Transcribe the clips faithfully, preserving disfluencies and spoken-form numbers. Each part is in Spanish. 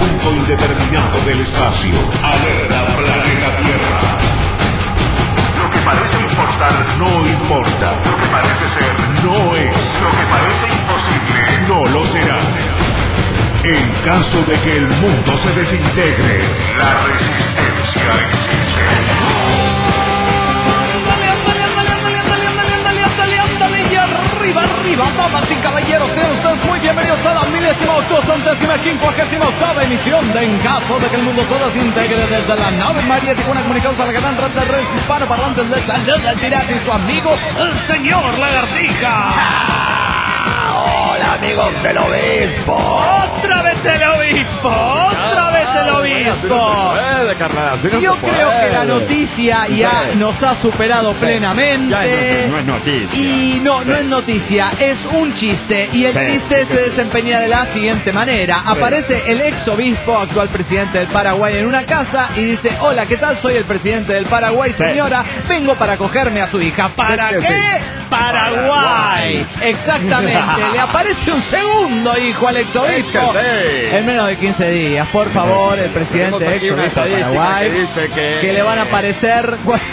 punto indeterminado del espacio. Alerta planeta Tierra. Lo que parece importar no importa. Lo que parece ser no es. Lo que parece imposible no lo será. En caso de que el mundo se desintegre, la resistencia existe. Arriba, arriba, damas y caballeros, sean ustedes muy bienvenidos a la milésima octocentésima quincuagésima octava emisión de En Caso de que el Mundo se Desintegre, desde la nave mariética, una comunicación a la gran red de redes hispanoparlantes de Salud del Pirata y su amigo, el señor Lagartija. Hola amigos del obispo. Otra vez el obispo, otra vez el obispo. No Yo creo que la noticia ya sí. nos ha superado sí. plenamente. Ya no, no es noticia. Y no, sí. no es noticia, es un chiste. Y el sí. chiste se desempeña de la siguiente manera. Sí. Aparece el ex obispo, actual presidente del Paraguay, en una casa y dice: hola, ¿qué tal? Soy el presidente del Paraguay, señora. Sí. Vengo para cogerme a su hija. ¿Para sí, qué? Sí. Paraguay. Exactamente. Le aparece un segundo hijo al ex obispo sí. en menos de quince días. Por favor, el presidente ex obispo de Paraguay, que, dice que, que le van a aparecer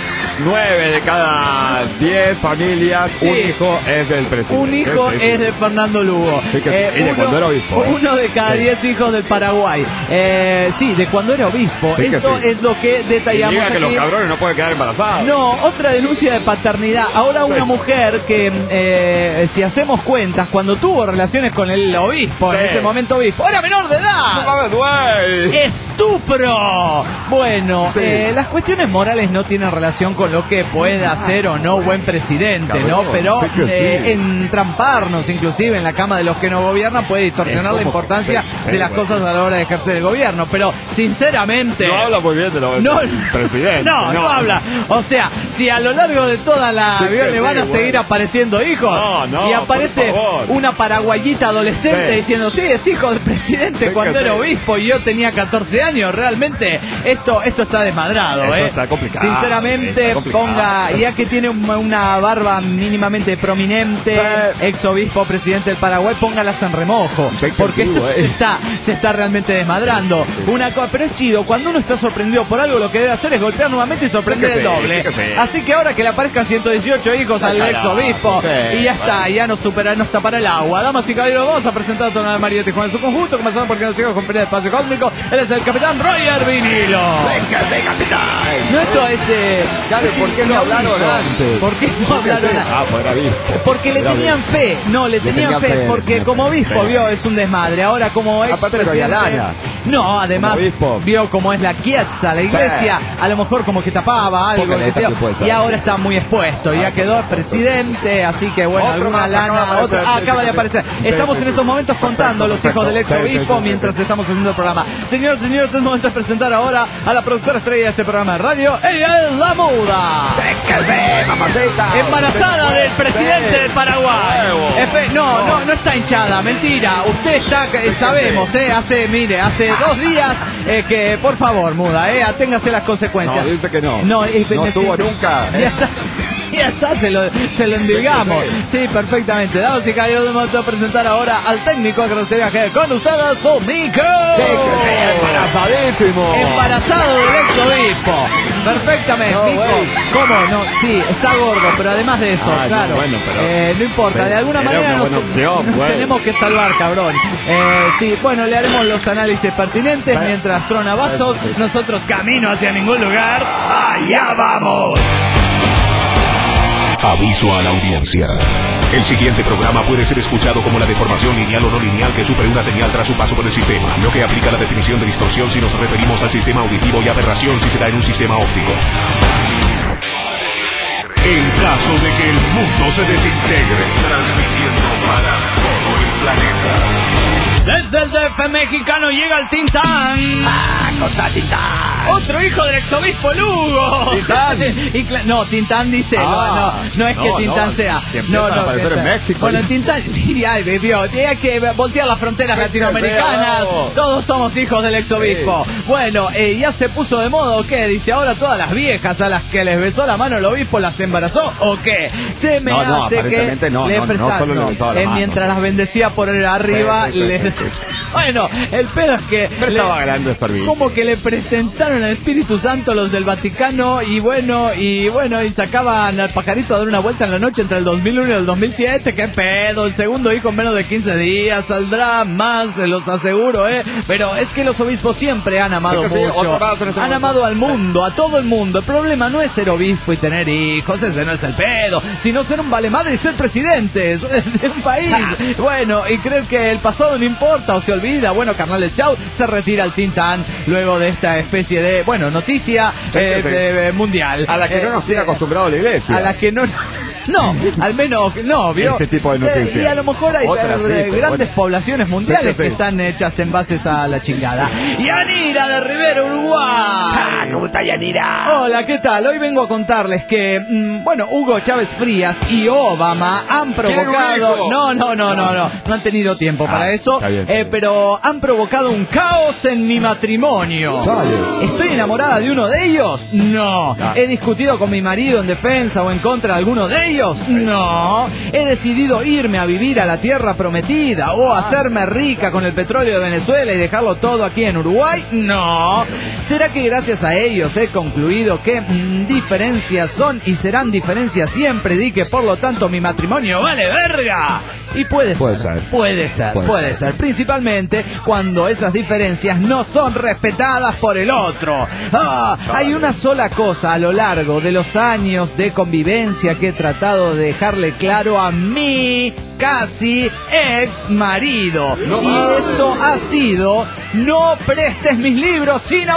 nueve de cada diez familias, sí. un hijo es del presidente. Un hijo sí, sí. es de Fernando Lugo. Sí, que, eh, y de uno, cuando era obispo. ¿eh? Uno de cada sí. diez hijos del Paraguay. Eh, sí, de cuando era obispo. Sí Esto sí. es lo que detallamos. Y diga que aquí. los cabrones no pueden quedar embarazados. No, otra denuncia de paternidad. Ahora una sí. mujer que, eh, si hacemos cuentas, cuando tuvo relaciones con el obispo, sí. en ese momento obispo, era menor de edad. No mames, güey. ¡Estupro! Bueno, sí. eh, las cuestiones morales no tienen relación con lo que pueda hacer o no buen presidente, Cabrón, ¿no? Pero sí eh, sí. entramparnos inclusive en la cama de los que no gobiernan puede distorsionar la importancia sí, sí, de las bueno. cosas a la hora de ejercer el gobierno. Pero sinceramente... No habla muy bien de lo no, presidente. No, no, no habla. O sea, si a lo largo de toda la sí, vida le van sí, a bueno. seguir apareciendo hijos no, no, y aparece una paraguayita adolescente sí. diciendo, sí, es hijo del presidente sí, cuando era sí. obispo y yo tenía catorce años, realmente esto esto está desmadrado. Esto eh. está complicado. Sinceramente, está complicado. Ponga... Ya que tiene una barba mínimamente prominente, sí. ex obispo, presidente del Paraguay, póngalas en remojo, sí, porque sí, esto se está, se está realmente desmadrando. Sí. Una cosa, pero es chido, cuando uno está sorprendido por algo, lo que debe hacer es golpear nuevamente y sorprender sí el doble. Sí sí. Así que ahora que le aparezcan ciento dieciocho hijos al ex obispo, sí, y ya está, vale. ya nos supera, nos tapará el agua. Damas y caballeros, vamos a presentar a toda la Mariette con su conjunto, comenzando porque nos llega con Pelea de Espacio Cósmico. Él es el capitán Roger Vinilo. ¡Véngase, capitán! No, esto es... Eh, ¿Sabe por qué no hablaron antes? ¿Por qué no hablaron antes? Ah, pues era obispo. Porque le tenían fe. No, le tenían fe. Porque como obispo vio es un desmadre. Ahora como ex presidente... No, además vio cómo es la Chiesa, la iglesia. A lo mejor como que tapaba algo. Y ahora está muy expuesto. Ya quedó presidente. Así que bueno, alguna lana. Otra acaba de aparecer. Estamos en estos momentos contando los hijos del ex obispo mientras estamos haciendo el programa. Señores, señores, es momento de presentar ahora a la productora estrella de este programa de radio. Ella es la muda. Mamacita. Embarazada del presidente del Paraguay. F no, no, no está hinchada, mentira. Usted está, eh, sabemos, eh, hace, mire, hace dos días eh, que, por favor, muda, eh, aténgase las consecuencias. No, dice que no. No, es, no estuvo nunca. Ya está. Ya está, se lo, se lo endilgamos. Sí, sí, perfectamente. Damas y caballeros, vamos a presentar ahora al técnico que nos viaje con ustedes, su Nico. Sí, embarazadísimo. Embarazado del ex obispo. Perfectamente, no, Nico. Wey. ¿Cómo? No, sí, está gordo, pero además de eso, ah, claro. No, bueno, pero, eh, no importa, de alguna manera nos, opción, nos tenemos que salvar, cabrón. Eh, sí, bueno, le haremos los análisis pertinentes mientras trona vasos. Nosotros camino hacia ningún lugar. ¡Allá vamos! Aviso a la audiencia. El siguiente programa puede ser escuchado como la deformación lineal o no lineal que sufre una señal tras su paso por el sistema, lo que aplica la definición de distorsión si nos referimos al sistema auditivo y aberración si se da en un sistema óptico. En caso de que el mundo se desintegre, transmitiendo para todo el planeta. Desde el D F mexicano llega el Tintán. Ah, contá, Tintán? Otro hijo del exobispo Lugo. Tintán. Y, no, Tintán dice, ah, no, no es no, que Tintán no, sea. Que no, no. Que en México. Bueno, Tintán, sí, ay, bebió. Hay que voltear las fronteras latinoamericanas. Feo. Todos somos hijos del exobispo. Sí. Bueno, eh, ya se puso de moda, ¿o qué? Dice, ahora todas las viejas a las que les besó la mano el obispo las embarazó, ¿o qué? Se me no, hace no, que no, le no, presta... no solo le besaba la eh, mano. Mientras las bendecía por arriba, sí, sí, le... sí, sí, sí. Bueno, el pedo es que Pero le... estaba grande el servicio. Como que le presentaron al Espíritu Santo los del Vaticano y bueno, y bueno, y sacaban al pajarito a dar una vuelta en la noche entre el dos mil uno y el dos mil siete. ¿Qué pedo? El segundo hijo en menos de quince días saldrá más, se los aseguro, ¿eh? Pero es que los obispos siempre han amado es que mucho. Sí, han este momento. amado al mundo, a todo el mundo. El problema no es ser obispo y tener hijos, ese no es el pedo, sino ser un vale madre y ser presidente de un país. Bueno, y creer que el pasado no importa o se olvida. Bueno, carnales, chau, se retira el Tintán luego de esta especie de, bueno, noticia sí, eh, sí. De, mundial. A la que eh, no nos tiene acostumbrado la iglesia. A la que no... No, al menos no, ¿vio? Este tipo de noticias. Eh, y a lo mejor hay Otra, eh, sí, grandes otra. poblaciones mundiales Sí, sí, sí. que están hechas en bases a la chingada. Yanira de Rivera, Uruguay. Ah, ¿cómo está Yanira? Hola, ¿qué tal? Hoy vengo a contarles que, mmm, bueno, Hugo Chávez Frías y Obama han provocado... No, no, no, no, no, no han tenido tiempo Ah, para eso, está bien, está eh, bien. pero han provocado un caos en mi matrimonio. Dale. ¿Estoy enamorada de uno de ellos? No. Ah. ¿He discutido con mi marido en defensa o en contra de alguno de ellos? No. ¿He decidido irme a vivir a la tierra prometida o hacerme rica con el petróleo de Venezuela y dejarlo todo aquí en Uruguay? No. ¿Será que gracias a ellos he concluido que mm, diferencias son y serán diferencias siempre y que por lo tanto mi matrimonio vale verga? Y puede, Puede ser, ser. puede ser, puede, Puede ser. Principalmente cuando esas diferencias no son respetadas por el otro. Ah, hay una sola cosa a lo largo de los años de convivencia que he tratado de dejarle claro a mi casi ex marido. No y mames. esto ha sido: no prestes mis libros sin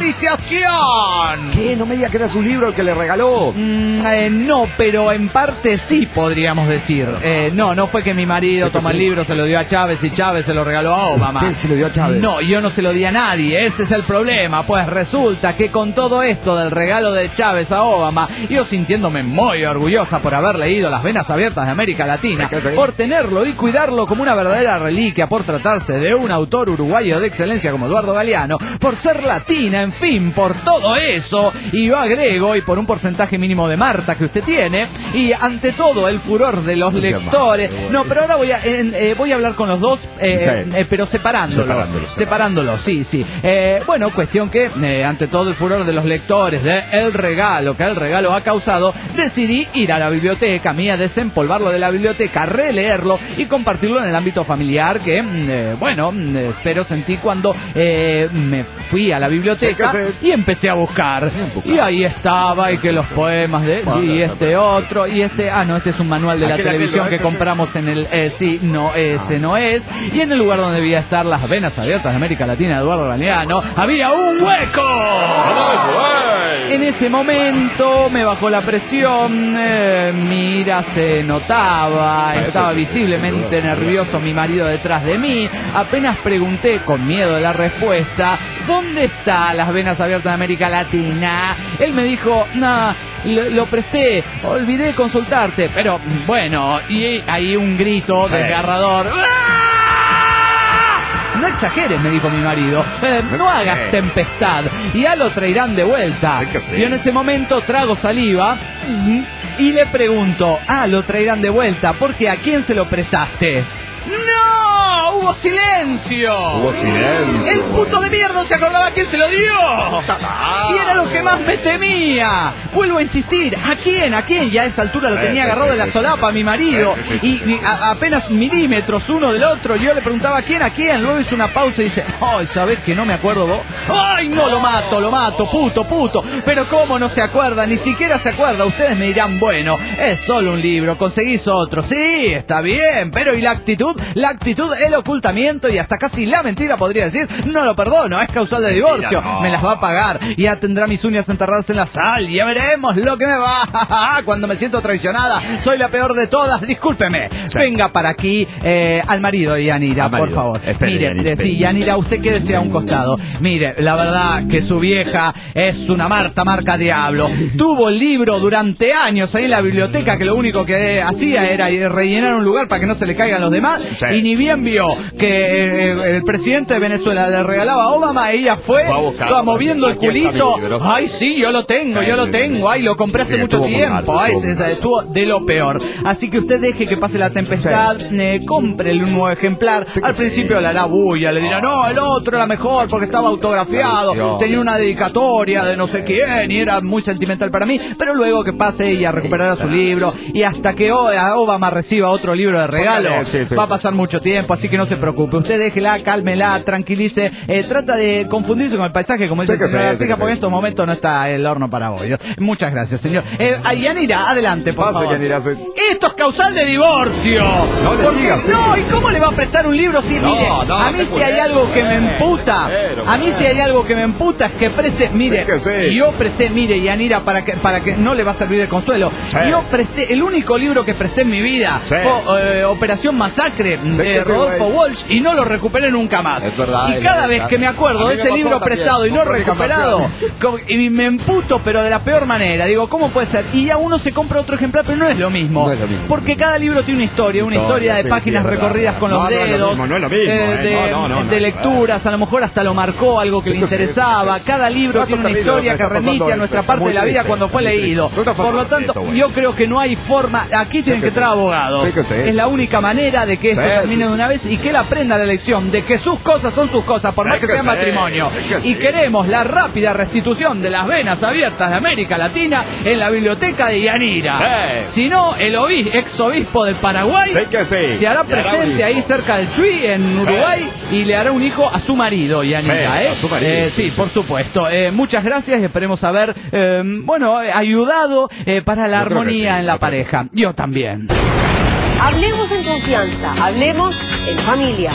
autorización. ¿Qué? No me diga que era su libro el que le regaló. Mm, eh, no, pero en parte sí podríamos decir. Eh, no, no fue que mi marido toma el libro, se lo dio a Chávez y Chávez se lo regaló a Obama. ¿Usted se lo dio a Chávez? No, yo no se lo di a nadie, ese es el problema. Pues resulta que con todo esto del regalo de Chávez a Obama, yo sintiéndome muy orgullosa por haber leído Las Venas Abiertas de América Latina, Sí, sí, sí. por tenerlo y cuidarlo como una verdadera reliquia, por tratarse de un autor uruguayo de excelencia como Eduardo Galeano, por ser latina, en fin, por todo eso, y yo agrego, y por un porcentaje mínimo de Marta que usted tiene, y ante todo el furor de los lectores. No, pero ahora voy a eh, eh, voy a hablar con los dos, eh, Sí. eh, pero separándolo. Separándolo, Separándolo, sí, sí. Eh, bueno, cuestión que, eh, ante todo el furor de los lectores, de el regalo que el regalo ha causado, decidí ir a la biblioteca mía, desempolvarlo de la biblioteca, releerlo y compartirlo en el ámbito familiar que, eh, bueno, espero sentí cuando eh, me fui a la biblioteca Sí, que se- y empecé a buscar. Y ahí estaba, y que los poemas de... y este otro, y este... Ah, no, este es un manual de la Aquel, aquel, televisión ¿no? que Este, compramos en el... Eh, sí, no, ese no es. Y en el lugar donde debía estar Las Venas Abiertas de América Latina, Eduardo Galeano, había un hueco. En ese momento me bajó la presión, eh, mi ira se notaba, estaba visiblemente nervioso mi marido detrás de mí. Apenas pregunté con miedo de la respuesta, ¿dónde está Las Venas Abiertas de América Latina? Él me dijo, nah, lo, lo presté, olvidé consultarte, pero bueno, y ahí un grito desgarrador. No exageres, me dijo mi marido. Eh, no hagas tempestad. Y ya lo traerán de vuelta. Es que sí. Y en ese momento trago saliva y le pregunto, ah, lo traerán de vuelta, porque ¿a quién se lo prestaste? ¡No! ¡Hubo silencio! Hubo silencio. ¡El puto de mierda se acordaba a quién se lo dio! Y era lo que más me temía. Vuelvo a insistir, ¿a quién? ¿A quién? Ya a esa altura lo Sí, tenía sí, agarrado sí, de la sí, solapa a mi marido. Sí, sí, sí, Y, y a- apenas milímetros uno del otro. Yo le preguntaba a quién, a quién. Luego hizo una pausa y dice, ay, ¿sabés que no me acuerdo vos? ¡Ay, no, lo mato, lo mato, puto, puto! Pero ¿cómo no se acuerda? Ni siquiera se acuerda. Ustedes me dirán, bueno, es solo un libro, conseguís otro. Sí, está bien, pero ¿y la actitud? La actitud es lo que ocultamiento y hasta casi la mentira, podría decir, no lo perdono, es causal de divorcio, no. me las va a pagar, ya tendrá mis uñas enterradas en la sal, ya veremos lo que me va, cuando me siento traicionada, soy la peor de todas, discúlpeme, sí. Venga para aquí, eh, al marido de Yanira, por favor. Espere, Mire, Yanira, de, sí, Yanira, usted quédese a un costado, mire, la verdad que su vieja es una Marta marca diablo, tuvo el libro durante años ahí en la biblioteca, que lo único que hacía era rellenar un lugar para que no se le caigan los demás, sí. Y ni bien vio que eh, el presidente de Venezuela le regalaba a Obama, ella fue toda moviendo el culito, ay sí, yo lo tengo, yo lo tengo, ay lo compré hace mucho tiempo, ay se estuvo de lo peor, así que usted deje que pase la tempestad, eh, cómprele un nuevo ejemplar, al principio le hará bulla, le dirá no, el otro era mejor porque estaba autografiado, tenía una dedicatoria de no sé quién y era muy sentimental para mí, pero luego que pase ella recuperará su libro y hasta que Obama reciba otro libro de regalo va a pasar mucho tiempo, así que no se preocupe, usted déjela, cálmela, tranquilice, eh, trata de confundirse con el paisaje como dice el señor Arcija, porque en estos momentos no está el horno para bollos. Muchas gracias, señor. Eh, Yanira, adelante, por Pase, favor. Yanira, soy... Esto es causal de divorcio. No le porque, digas, sí. No, ¿y cómo le va a prestar un libro si, no, mire, no, a mí si hay algo que me emputa, a mí si hay algo que me emputa es que preste, mire, sí que sí. Yo presté, mire, Yanira, para que, para que no le va a servir de consuelo, sí. Yo presté, el único libro que presté en mi vida sí. fue eh, Operación Masacre sí de Rodolfo sí, Walsh y no lo recuperé nunca más. Es verdad, y cada vez que me acuerdo de ese libro prestado también, y no recuperado, y me emputo, pero de la peor manera. Digo, ¿cómo puede ser? Y ya uno se compra otro ejemplar, pero no es lo mismo. No es lo mismo. Porque cada libro tiene una historia, una historia, historia de sí, páginas sí, recorridas con los no, dedos, no, no es lo mismo, eh, de, eh, no, no, no, de lecturas, a lo mejor hasta lo marcó algo que sí, le interesaba. Cada libro tiene una historia que remite a nuestra parte de la vida cuando fue leído. Por lo tanto, yo creo que no hay forma, aquí tienen que entrar abogados. Es la única manera de que esto termine de una vez y que él aprenda la lección de que sus cosas son sus cosas, por más que sea matrimonio. Y queremos la rápida restitución de las venas abiertas de América Latina en la biblioteca de Yanira. Si no, el obis, ex obispo del Paraguay sí que sí. se hará presente ahí cerca del Chuy, en Uruguay, sí. Y le hará un hijo a su marido, Yanira. Sí, ¿eh? Su marido, eh, sí, sí, por supuesto. Eh, muchas gracias y esperemos haber, eh, bueno, ayudado eh, para la Yo armonía sí, en la pareja. Que... Yo también. Hablemos en confianza, hablemos en familia.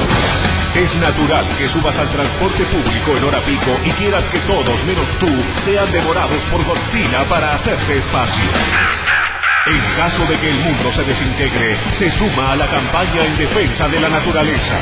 Es natural que subas al transporte público en hora pico y quieras que todos menos tú sean devorados por Godzilla para hacerte espacio. En caso de que el mundo se desintegre, se suma a la campaña en defensa de la naturaleza.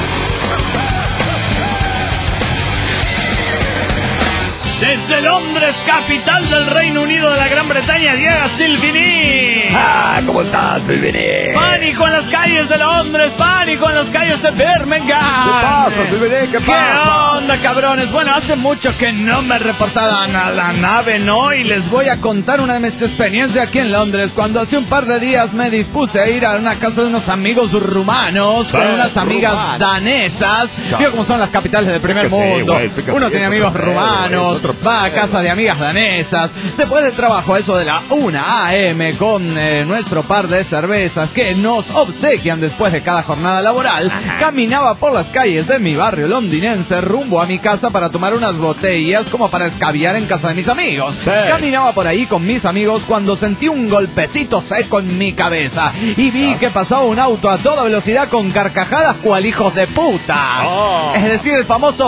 Desde Londres, capital del Reino Unido de la Gran Bretaña, llega Silvini. Ah, ¿cómo estás, Silvini? Pánico en las calles de Londres, pánico en las calles de Birmingham. ¿Qué pasa, Silvini? ¿Qué pasa? ¿Qué onda, cabrones? Bueno, hace mucho que no me reportaban a la nave, ¿no? Y les voy a contar una de mis experiencias aquí en Londres, cuando hace un par de días me dispuse a ir a una casa de unos amigos rumanos, sí, con unas amigas rumano. danesas. Vio cómo son las capitales del primer sí mundo. Sí, güey, Uno tiene amigos rumanos, va a casa de amigas danesas, después del trabajo, eso de la una a eme, con eh, nuestro par de cervezas que nos obsequian después de cada jornada laboral, Ajá. caminaba por las calles de mi barrio londinense rumbo a mi casa para tomar unas botellas como para escabiar en casa de mis amigos. Sí. Caminaba por ahí con mis amigos cuando sentí un golpecito seco en mi cabeza y vi que pasaba un auto a toda velocidad con carcajadas cual hijos de puta. Oh. Es decir, el famoso...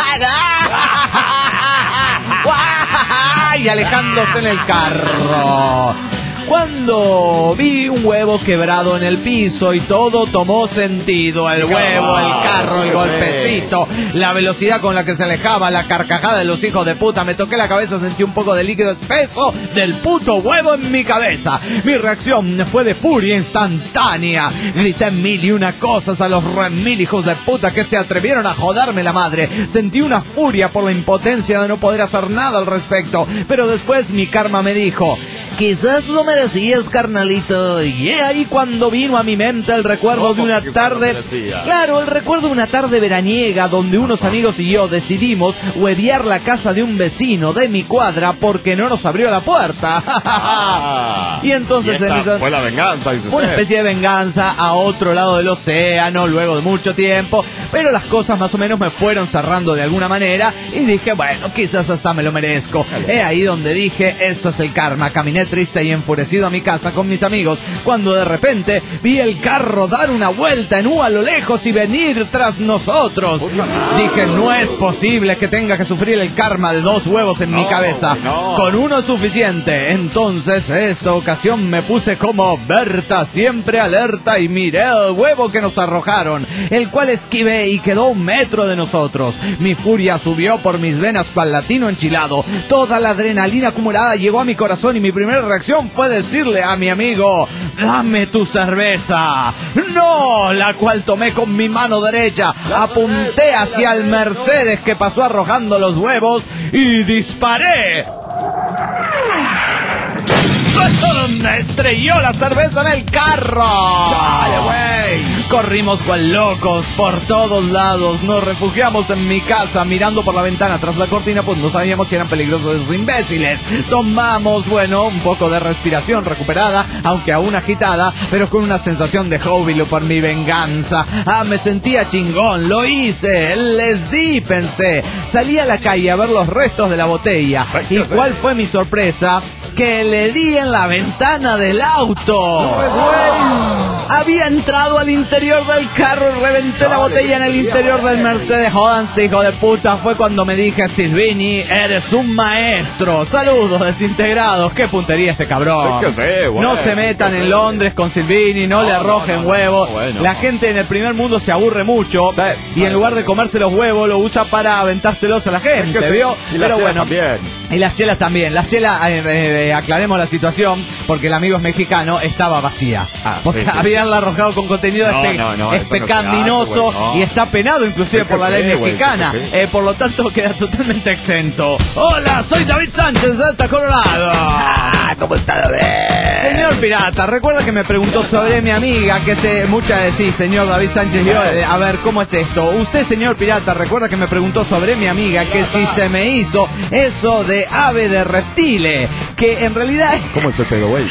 y alejándose en el carro. Cuando vi un huevo quebrado en el piso y todo tomó sentido, el huevo, el carro, el golpecito, la velocidad con la que se alejaba, la carcajada de los hijos de puta, me toqué la cabeza, sentí un poco de líquido espeso del puto huevo en mi cabeza. Mi reacción fue de furia instantánea. Grité mil y una cosas a los mil hijos de puta que se atrevieron a joderme la madre. Sentí una furia por la impotencia de no poder hacer nada al respecto, pero después mi karma me dijo: quizás lo merecías, carnalito. Y ahí cuando vino a mi mente el recuerdo de una tarde... Claro, el recuerdo de una tarde veraniega donde unos amigos y yo decidimos huevear la casa de un vecino de mi cuadra porque no nos abrió la puerta. Ah, y entonces... y esta esa... fue la venganza. Dice una especie de venganza a otro lado del océano luego de mucho tiempo. Pero las cosas más o menos me fueron cerrando de alguna manera y dije, bueno, quizás hasta me lo merezco. He ahí donde dije, esto es el karma. Caminé Regresé triste y enfurecido a mi casa con mis amigos cuando de repente vi el carro dar una vuelta en U a lo lejos y venir tras nosotros. Dije, no es posible que tenga que sufrir el karma de dos huevos en no, mi cabeza. No. Con uno es suficiente. Entonces, esta ocasión me puse como Berta, siempre alerta, y miré el huevo que nos arrojaron, el cual esquivé y quedó a un metro de nosotros. Mi furia subió por mis venas cual latino enchilado. Toda la adrenalina acumulada llegó a mi corazón y mi primera reacción fue decirle a mi amigo, dame tu cerveza. No, la cual tomé con mi mano derecha, apunté hacia el Mercedes que pasó arrojando los huevos y disparé. Me estrelló la cerveza en el carro. ¡Chale, güey! Corrimos cual locos por todos lados. Nos refugiamos en mi casa mirando por la ventana tras la cortina, pues no sabíamos si eran peligrosos esos imbéciles. Tomamos, bueno, un poco de respiración recuperada, aunque aún agitada, pero con una sensación de júbilo por mi venganza. Ah, me sentía chingón, lo hice, les di, pensé. Salí a la calle a ver los restos de la botella. ¿Y cuál fue mi sorpresa? Que le di en la ventana del auto. No, güey. Había entrado al interior del carro y reventé no, la botella en el interior del Mercedes. Jódanse, hijo de puta. Fue cuando me dije, Silvini, eres un maestro. Saludos, desintegrados. Qué puntería este cabrón. Sí que sé, güey. No se metan en Londres con Silvini, no, no le arrojen no, no, huevos. No, bueno. La gente en el primer mundo se aburre mucho, sí, y en lugar de comerse los huevos lo usa para aventárselos a la gente, es que ¿vio? Y Pero bueno, también. Y las chelas también. Las chelas, eh, eh, aclaremos la situación, porque el amigo es mexicano, estaba vacía. Ah, porque sí, sí. habíanla arrojado con contenido no, espe no, no, pecaminoso no y está penado inclusive sí por la ley sé, mexicana. Wey, sí. eh, por lo tanto, queda totalmente exento. Hola, soy David Sánchez de Alta Colorado. Ah, ¿cómo está, David? Señor Pirata, recuerda que me preguntó sobre mi amiga, que se mucha de sí, señor David Sánchez. Yo, eh, a ver, ¿cómo es esto? Usted, señor Pirata, recuerda que me preguntó sobre mi amiga, que si se me hizo eso de ave de reptile, que en realidad... ¿Cómo es el pedo, güey?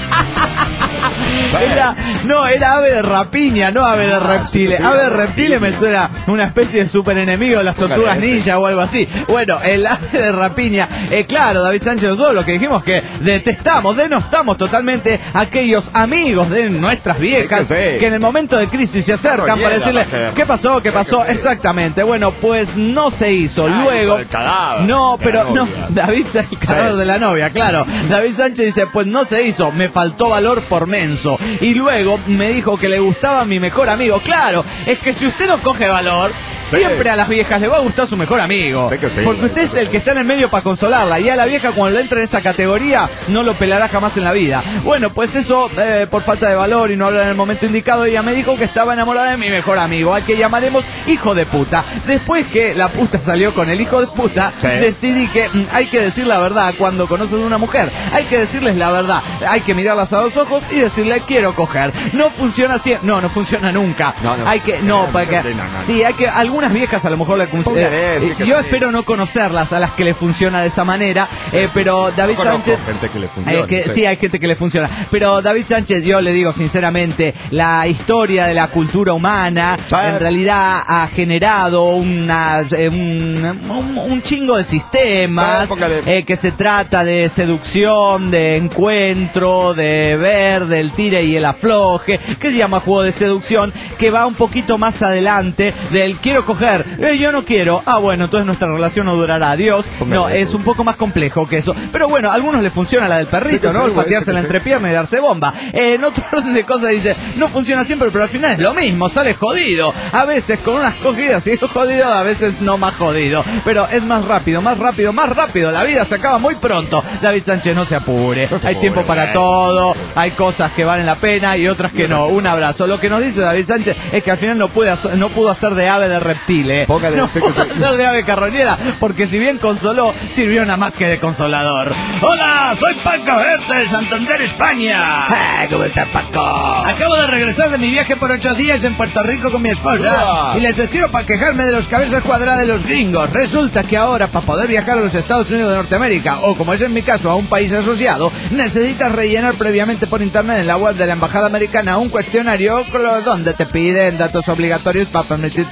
Era, no, era ave de rapiña, no ave de reptile. Ave de reptile me suena una especie de super enemigo de las tortugas ninja o algo así. Bueno, el ave de rapiña, eh, claro, David Sánchez, nosotros lo que dijimos que detestamos, denostamos totalmente a aquellos amigos de nuestras viejas que en el momento de crisis se acercan para decirle, ¿qué pasó? ¿Qué pasó? Exactamente. Bueno, pues no se hizo. Luego, no, pero no, David Sánchez, el cadáver de la novia, claro. David Sánchez dice, pues no se hizo, me faltó valor por menso. Y luego me dijo que le gustaba a mi mejor amigo. Claro, es que si usted no coge valor, sí. siempre a las viejas le va a gustar su mejor amigo. Sí, porque usted es el que está en el medio para consolarla. Y a la vieja, cuando le entra en esa categoría, no lo pelará jamás en la vida. Bueno, pues eso, eh, por falta de valor y no hablar en el momento indicado, ella me dijo que estaba enamorada de mi mejor amigo, al que llamaremos hijo de puta. Después que la puta salió con el hijo de puta, sí. decidí que mm, hay que decir la verdad cuando conoces a una mujer. Hay que decirles la verdad. Hay que mirarlas a los ojos y decirle, quiero coger. No funciona así, no, no funciona nunca. No, no, hay que, no, para que, no, no, sí, hay que, algunas viejas a lo mejor le funciona. Eh, yo espero no conocerlas a las que le funciona de esa manera, sí, eh, pero David Sánchez, gente que le funciona, eh, que, sí. sí, hay gente que le funciona. Pero David Sánchez, yo le digo sinceramente, la historia de la cultura humana ¿sabes? En realidad ha generado una, eh, un, un, un chingo de sistemas eh, que se trata de seducción, de encuentro, de ver, del tire y el afloje, que se llama juego de seducción, que va un poquito más adelante del quiero coger, eh, yo no quiero, ah bueno, entonces nuestra relación no durará, adiós. No, es un poco más complejo que eso, pero bueno, a algunos les funciona la del perrito, sí, ¿no? Olfatearse la entrepierna y darse bomba. Eh, en otro orden de cosas dice, no funciona siempre, pero al final es lo mismo, sale jodido, a veces con unas cogidas y jodido, a veces no más jodido, pero es más rápido, más rápido, más rápido, la vida se acaba muy pronto. David Sánchez, no se apure, no se hay apure, tiempo para todo, hay cosas que valen la pena y otras que no. Un abrazo. Lo que nos dice David Sánchez es que al final no puede hacer, no pudo hacer de ave de reptil, ¿eh? Póngale, no pudo hacer de ave carroñera, porque si bien consoló, sirvió nada más que de consolador. Hola, soy Paco Verte de Santander, España. Hey, ¿cómo estás, Paco? Acabo de regresar de mi viaje por ocho días en Puerto Rico con mi esposa uh. y les escribo para quejarme de los cabezas cuadradas de los gringos. Resulta que ahora, para poder viajar a los Estados Unidos de Norteamérica, o como es en mi caso, a un país asociado, necesitas rellenar previamente por internet en la web de la Embajada Americana un cuestionario donde te piden datos obligatorios para permitirte donde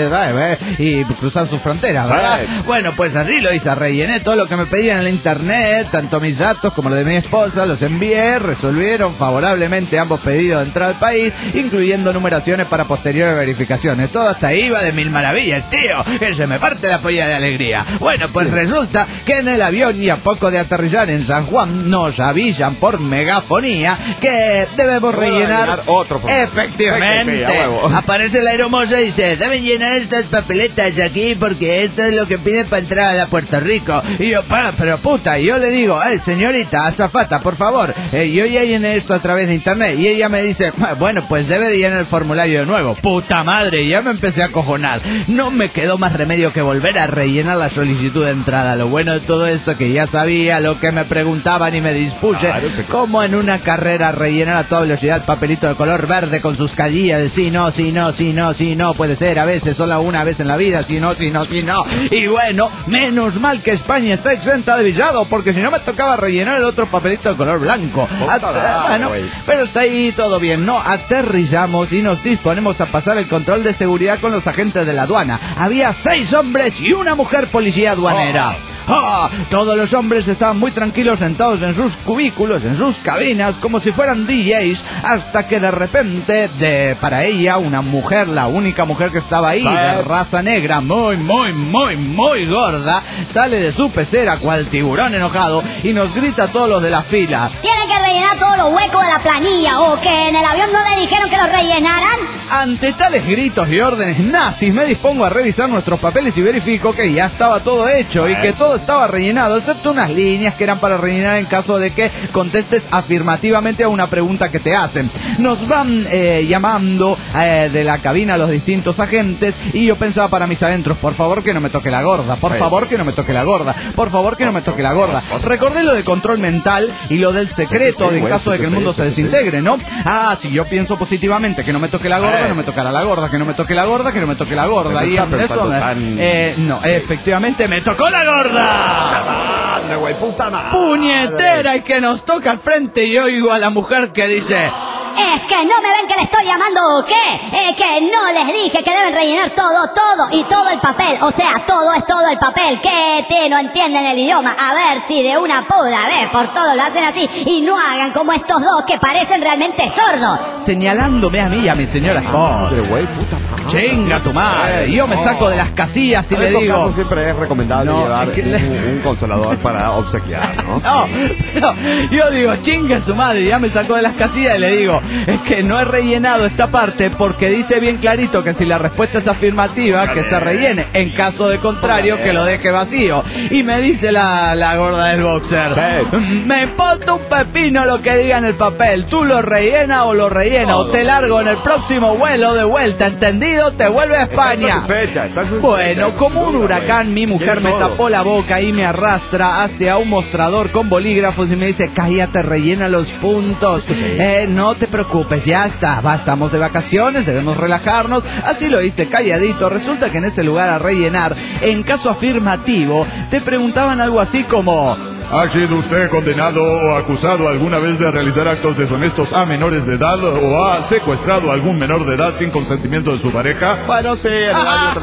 eh, y cruzar sus fronteras, ¿verdad? Sí. Bueno, pues así lo hice, rellené todo lo que me pedían en la internet, tanto mis datos como los de mi esposa, los envié, resolvieron favorablemente ambos pedidos de entrada al país, incluyendo numeraciones para posteriores verificaciones. Todo hasta ahí va de mil maravillas, tío, que se me parte la polla de alegría. Bueno, pues resulta que en el avión y a poco de aterrizar en San Juan nos avisan por megafonía que debemos rellenar otro formulario. Efectivamente. Sí, sí, aparece la aeromoza y dice, deben llenar estas papeletas aquí porque esto es lo que piden para entrar a la Puerto Rico. Y yo, para, pero puta, y yo le digo, ay, señorita, azafata, por favor, eh, yo ya llené esto a través de internet. Y ella me dice, bueno, pues debe llenar el formulario de nuevo. Puta madre, ya me empecé a acojonar. No me quedó más remedio que volver a rellenar la solicitud de entrada. Lo bueno de todo esto que ya sabía lo que me preguntaban y me dispuse, claro, como en una carrera, rellenar a toda velocidad el papelito de color verde con sus callillas de sí, no, sí, no, sí, no, sí, no, puede ser, a veces, solo una vez en la vida, sí, no, sí, no, sí, no. Y bueno, menos mal que España está exenta de visado, porque si no me tocaba rellenar el otro papelito de color blanco. At bueno, pero está ahí todo bien, ¿no? Aterrizamos y nos disponemos a pasar el control de seguridad con los agentes de la aduana. Había seis hombres y una mujer policía aduanera. Oh. ¡Ah! Todos los hombres estaban muy tranquilos sentados en sus cubículos, en sus cabinas, como si fueran D Js, hasta que de repente, de para ella, una mujer, la única mujer que estaba ahí, de raza negra, muy, muy, muy, muy gorda, sale de su pecera cual tiburón enojado y nos grita a todos los de la fila. ¿Tienen que rellenar todos los huecos de la planilla o que en el avión no le dijeron que los rellenaran? Ante tales gritos y órdenes nazis, me dispongo a revisar nuestros papeles y verifico que ya estaba todo hecho y que todo estaba rellenado, excepto unas líneas que eran para rellenar en caso de que contestes afirmativamente a una pregunta que te hacen. Nos van eh, llamando eh, de la cabina los distintos agentes y yo pensaba para mis adentros, por favor que no me toque la gorda, por favor que no me toque la gorda, por favor que no me toque la gorda. Recordé lo de control mental y lo del secreto en caso de que el mundo se desintegre, ¿no? Ah, si yo pienso positivamente que no me toque la gorda, no me tocará la gorda, que no me toque la gorda, que no me toque la gorda. Y eso, eh, no, efectivamente me tocó la gorda. Madre, güey, puta madre. Puñetera, y que nos toca al frente y oigo a la mujer que dice... ¿Es que no me ven que le estoy llamando o qué? Es que no les dije que deben rellenar todo, todo y todo el papel. O sea, todo es todo el papel. ¿Qué te no entienden el idioma? A ver si de una puta vez por todo lo hacen así y no hagan como estos dos que parecen realmente sordos. Señalándome a mí y a mi señora esposa. Güey, puta madre. Chinga tu madre. Y yo me saco de las casillas y le digo... Siempre es recomendable no, llevar es que un, le... un consolador para obsequiar, ¿no? No, no, yo digo, chinga su madre, ya me sacó de las casillas y le digo, es que no he rellenado esta parte porque dice bien clarito que si la respuesta es afirmativa, que se rellene, en caso de contrario, que lo deje vacío. Y me dice la, la gorda del boxer, sí. Me importa un pepino lo que diga en el papel, tú lo rellenas o lo rellenas, o te largo en el próximo vuelo de vuelta, ¿entendido? Te vuelve a España. Fecha, bueno, como un huracán, mi mujer me tapó la boca y me arrastra hacia un mostrador con bolígrafos y me dice, cállate, rellena los puntos. Eh, no te preocupes, ya está, va, estamos de vacaciones, debemos relajarnos. Así lo hice calladito. Resulta que en ese lugar a rellenar, en caso afirmativo, te preguntaban algo así como... ¿Ha sido usted condenado o acusado alguna vez de realizar actos deshonestos a menores de edad o ha secuestrado a algún menor de edad sin consentimiento de su pareja? Bueno, sí, en el año...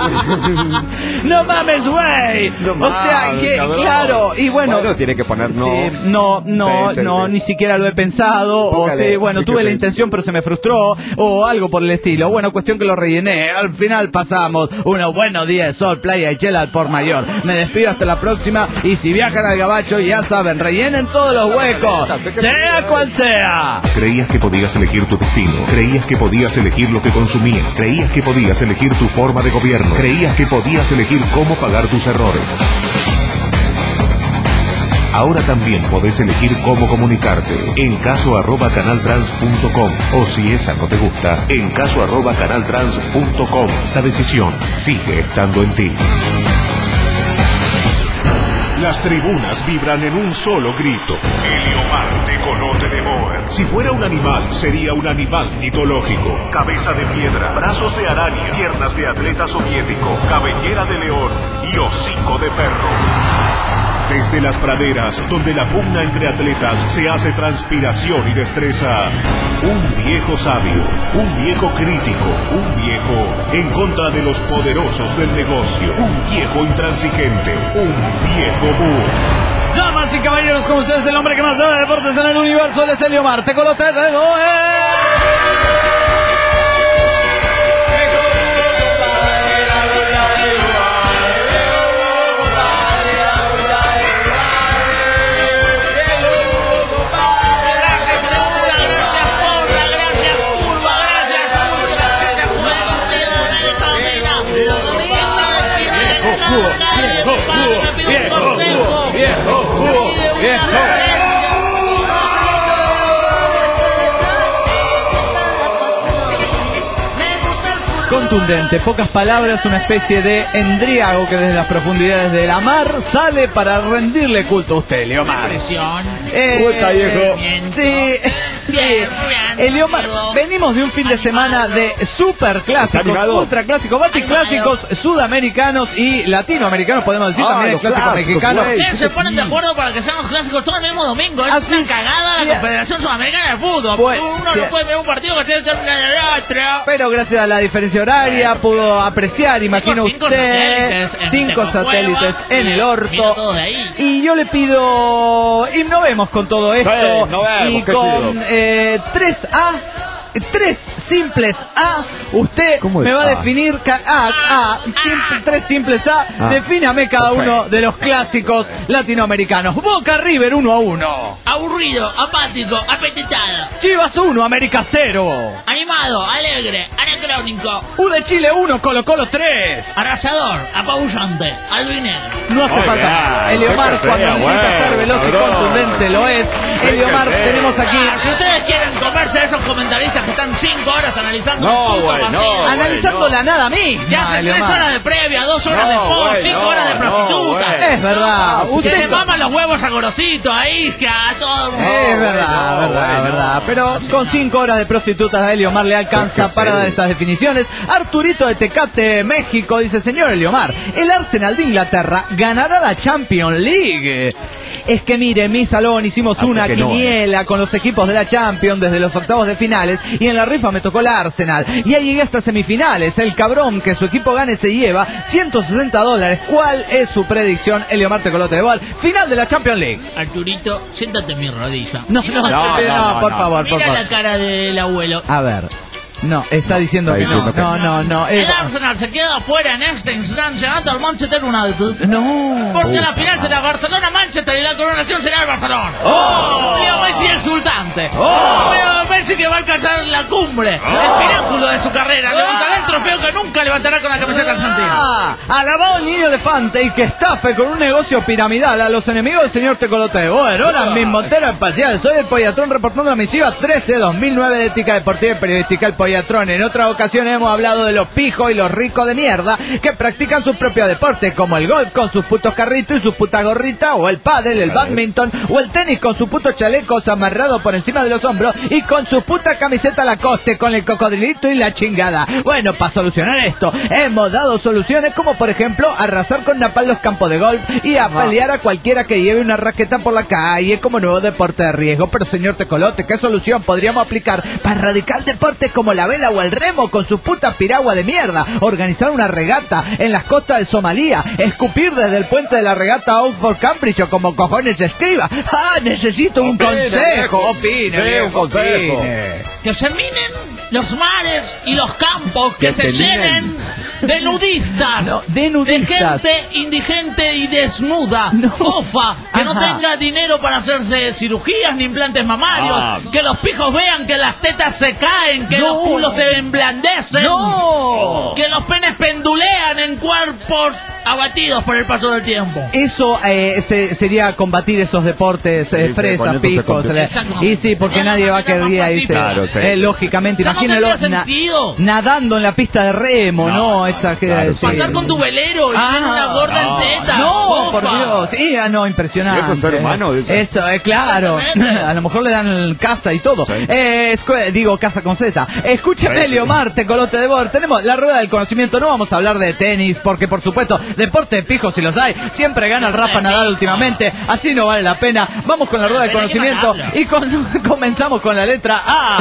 ¡No mames, güey! No o sea, que, cabrón. Claro, y bueno... Bueno, tiene que poner no... Sí, no, no, sí, sí, no, sí. Ni siquiera lo he pensado, Póngale, o sí, bueno, sí tuve la sí. intención pero se me frustró, o algo por el estilo. Bueno, cuestión que lo rellené. Al final pasamos unos buenos días, sol, playa y chela al por mayor. Me despido hasta la próxima, y si viajan al Gabacho, ya saben, rellenen todos los huecos, sea cual sea. Creías que podías elegir tu destino, creías que podías elegir lo que consumías, creías que podías elegir tu forma de gobierno, creías que podías elegir cómo pagar tus errores. Ahora también podés elegir cómo comunicarte. En caso arroba canaltrans punto com, o si esa no te gusta, en caso arroba canaltrans punto com. La decisión sigue estando en ti. Las tribunas vibran en un solo grito. Helio Marte con Ote de Boer. Si fuera un animal, sería un animal mitológico. Cabeza de piedra, brazos de araña, piernas de atleta soviético, cabellera de león y hocico de perro. Desde las praderas, donde la pugna entre atletas se hace transpiración y destreza. Un viejo sabio, un viejo crítico, un viejo en contra de los poderosos del negocio. Un viejo intransigente, un viejo burro. Damas y caballeros, con ustedes el hombre que más sabe de deportes en el universo, él es Eliomar Tecolote de Viejo, viejo, viejo, viejo. Contundente, pocas palabras, una especie de endriago que desde las profundidades de la mar sale para rendirle culto a usted, Eliomar. Eh, ¿Cómo está, viejo? Sí, sí. Eliomar, venimos de un fin de semana de super clásicos, ultra clásicos, baticlásicos, sudamericanos y latinoamericanos, podemos decir, ah, también el clásico clásicos, mexicano. Ustedes se ponen de acuerdo para que sean los clásicos todos el mismo domingo. Es Así una cagada sí, la Confederación Sudamericana de Fútbol. Pues, Uno sí. no puede ver un partido que tiene que terminar el otro. Pero gracias a la diferencia horaria pudo apreciar, imagino cinco usted, satélites en cinco satélites en el orto. Y yo le pido, y no vemos con todo esto, Sí, no vemos, y qué con eh, tres A, tres simples A, usted ¿Cómo me es va a A? definir ca- A, A, simple- tres simples A, Ah, defíname cada perfecto. uno de los clásicos latinoamericanos. Boca River uno a uno, Aburrido, apático, apetitado, Chivas uno, América cero, animado, alegre, anacrónico, U de Chile uno, Colo Colo tres. arrasador, apabullante, albinegro. No hace Muy falta. bien, Eliomar, sé que cuando sea, necesita bueno, ser veloz y cabrón. contundente, lo es. Sé Eliomar, que sea. tenemos aquí, Ah, si ustedes quieren comerse a esos comentaristas que están cinco horas analizando No, un puto güey, partido, no. analizando güey, la nada misma. ya hace tres Eliomar. horas de previa, dos horas No, de sport, güey, cinco no, horas de no, prostituta. güey. Es verdad. Que Usted se maman los huevos a Gorosito ahí, que a todo el mundo. Es verdad, no, verdad, güey, verdad. no. Pero con cinco horas de prostitutas a Eliomar le alcanza Sí, para sí. dar estas definiciones. Arturito de Tecate, México, dice: señor Eliomar, el Arsenal de Inglaterra ganará la Champions League. Es que mire, en mi salón hicimos Hace una que no, quiniela con los equipos de la Champions desde los octavos de finales y en la rifa me tocó el Arsenal. Y ahí llegué hasta semifinales. El cabrón que su equipo gane se lleva ciento sesenta dólares. ¿Cuál es su predicción, Eliomar Tecolote de Bol? Final de la Champions League. Arturito, siéntate en mi rodilla. No, Mira no, la no, cara- no, no, por no. favor, por Mira favor. la cara del abuelo. A ver. No, está diciendo está que no. diciendo que No, no, no. El eh, Arsenal se queda afuera en esta instancia ante el Manchester United. No. Porque la Puta final será Barcelona-Manchester y la coronación será el Barcelona. ¡Oh! Leo Messi exultante. ¡Oh! Leo Messi que va a alcanzar la cumbre, el pináculo de su carrera. Levantará el trofeo que nunca levantará con la camiseta argentina. Ah, alabado el niño elefante y que estafe con un negocio piramidal a los enemigos del señor Tecolote. Bueno, hola, mi Montero Espacial. Soy el Pollatrón reportando la misiva trece dos mil nueve de Ética Deportiva y Periodística El Pollatrón. En otra ocasión hemos hablado de los pijos y los ricos de mierda que practican sus propios deportes, como el golf con sus putos carritos y sus putas gorritas, o el pádel, el badminton, o el tenis con sus putos chalecos amarrados por encima de los hombros y con su puta camiseta Lacoste con el cocodrilito y la chingada. Bueno, para solucionar esto, hemos dado soluciones como, por ejemplo, arrasar con napal los campos de golf y apalear a cualquiera que lleve una raqueta por la calle como nuevo deporte de riesgo. Pero, señor Tecolote, ¿qué solución podríamos aplicar para erradicar deportes como la vela o el remo con su puta piragua de mierda? Organizar una regata en las costas de Somalia, escupir desde el puente de la regata Oxford Cambridge o como cojones se escriba. ¡Ah, necesito un Opine, consejo! viejo. Opine, Sí, un viejo, consejo. opine. Que se minen los mares y los campos, que, Que se, se llenen de nudistas, No, de nudistas. de gente indigente y desnuda, No. fofa, que no Ajá. tenga dinero para hacerse cirugías ni implantes mamarios, Ah. que los pijos vean que las tetas se caen, que No. los culos se emblandecen, ¡No! que los penes pendulean en cuerpos abatidos por el paso del tiempo. Eso eh, se- sería combatir esos deportes, eh, Sí, sí, con fresas, eso se picos. combate. eh, Exacto. y sí, porque Sería nadie la va a manera querer más irse. Claro, sí. Eh, lógicamente, Ya no imagínalo tendría sentido. nadando en la pista de remo, ¿no? No, Esa que claro, sí. Pasar con tu velero y Ah, tener una gorda no, en teta. No, fofa. por Dios. Sí, ah, no, impresionante. ¿Y eso es ser humano? Eso. Eso, es claro. Exactamente. A lo mejor le dan casa y todo. Sí. Eh, escu- digo, casa con Z. Escúchame, Sí, sí. Eliomar Tecolote de Bor. Tenemos la rueda del conocimiento. No vamos a hablar de tenis, porque por supuesto Deporte de pijos si los hay. Siempre gana el Rafa Nadal últimamente. Así no vale la pena. Vamos con la rueda de conocimiento y con, comenzamos con la letra A.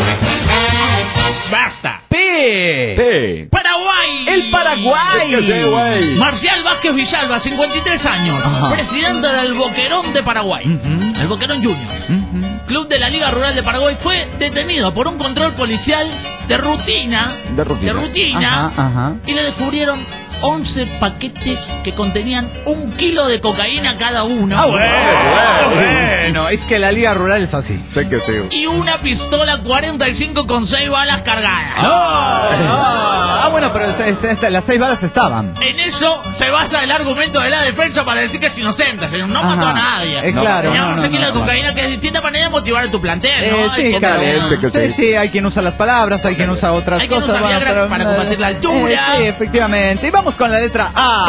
Basta. P. P. Paraguay. El Paraguay. Marcial Vázquez Villalba, cincuenta y tres años. Ajá. Presidente del Boquerón de Paraguay. Uh-huh. El Boquerón Juniors. Uh-huh. Club de la Liga Rural de Paraguay fue detenido por un control policial de rutina. De rutina. De rutina. Ajá, ajá. Y le descubrieron once paquetes que contenían un kilo de cocaína cada uno. Ah, bueno, bueno, bueno. Es que la Liga Rural es así. Sé que sí. Y una pistola cuarenta y cinco con seis balas cargadas. No, no. Ah, bueno, pero este, este, este, las seis balas estaban. En eso se basa el argumento de la defensa para decir que es inocente, señor. No Ajá. mató a nadie. Eh, claro, Tenía no, once no, kilos no, de no. cocaína, que es distinta manera de motivar a tu plantel, ¿no? Eh, sí, Hay que claro. tener- Sé que Sí, sí. sí, hay quien usa las palabras, hay quien usa otras Hay quien cosas. usa Viagra para combatir la altura. Eh, sí, efectivamente. Y vamos con la letra A.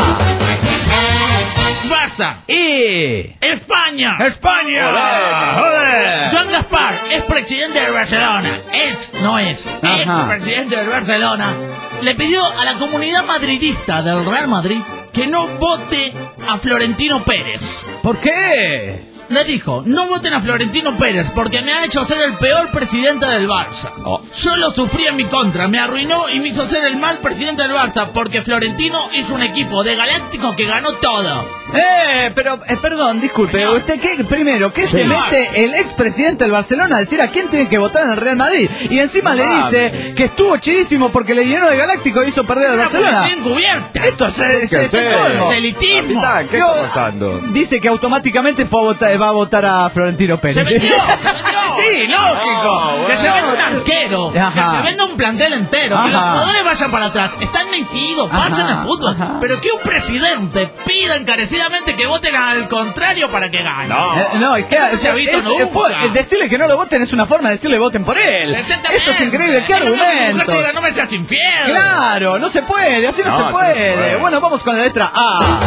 ¡Basta! E. ¡España! España. Joder. Joan Gaspar es presidente de Barcelona. Ex, no es. Ex Ajá. presidente de Barcelona. Le pidió a la comunidad madridista del Real Madrid que no vote a Florentino Pérez. ¿Por qué? Le dijo, no voten a Florentino Pérez porque me ha hecho ser el peor presidente del Barça. Oh. Yo lo sufrí en mi contra, me arruinó y me hizo ser el mal presidente del Barça porque Florentino hizo un equipo de galácticos que ganó todo. Eh, pero, eh, perdón, disculpe, No. usted qué, primero, ¿qué se Señor. mete el expresidente del Barcelona a decir a quién tiene que votar en el Real Madrid? Y encima le dice que estuvo chidísimo porque le llenó de galáctico y hizo perder al Una Barcelona. policía encubierta. Esto es, es, ¿Qué es el hace? colmo. Delitismo. Capitán, ¿qué Yo- está pasando? Dice que automáticamente fue a votar, va a votar a Florentino Pérez. Se metió, se metió. Sí, lógico. No, Que se venda un arquero, Ajá. que se venda un plantel entero, que los Ajá. jugadores vayan para atrás. Están metidos, Ajá, marchan el fútbol. ajá. Pero que un presidente pida encarecidamente que voten al contrario para que gane. No. Eh, no, es que Eso se ha visto es- nunca. fue- decirle que no lo voten es una forma de decirle voten por él. Exactamente. Esto es increíble, qué Es como que una mujer argumento. te diga, no me seas infiel. Claro, no se puede, así no, No, se no se puede. puede. Bueno, vamos con la letra A.